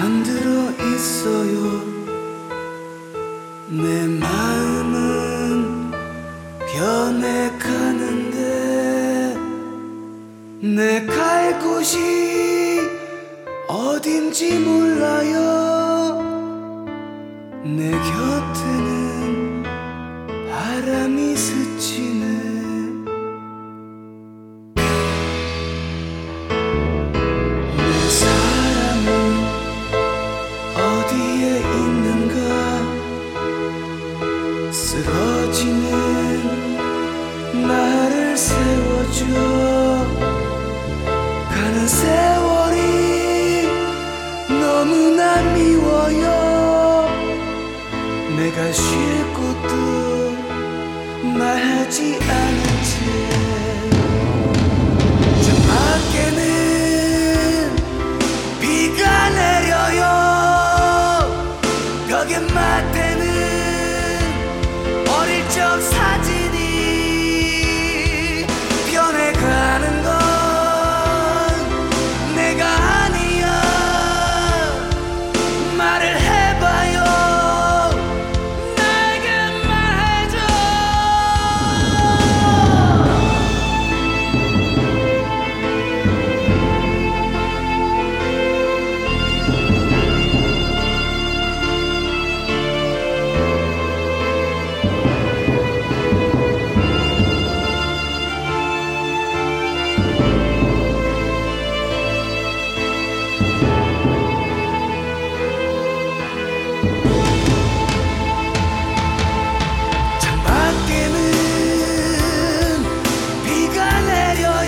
잠들어 있어요. 내 마음은 변해가는데 내 갈 곳이 어딘지 몰라요. 내 곁에는 바람이 스치네. 내 사랑은 어디에 있는가. 쓰러지는 나를 세워줘. 가는 세월이 너무나 미워요. 내가 쉴 곳도 말하지 않은 채 저 밖에는 비가 내려요. 벽에 맞대는 어릴 적 사진이 변해가는 건 내가 아니야. 말을 해봐요. 나에게 말해줘. 창밖에는 비가 내려요.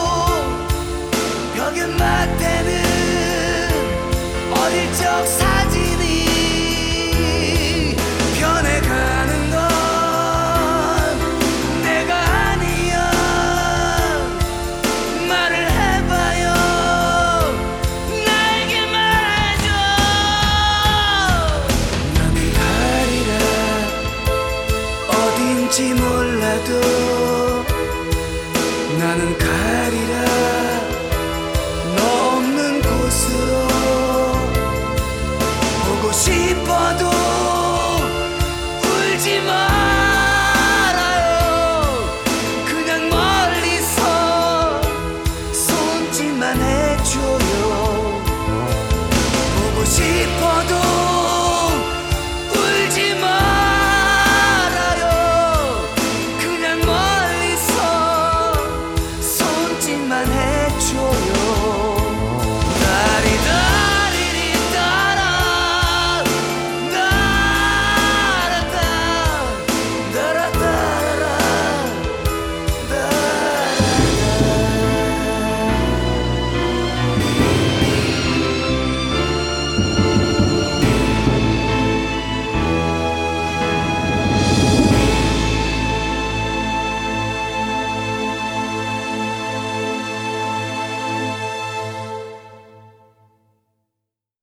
벽에 맞대는 어릴 적 사진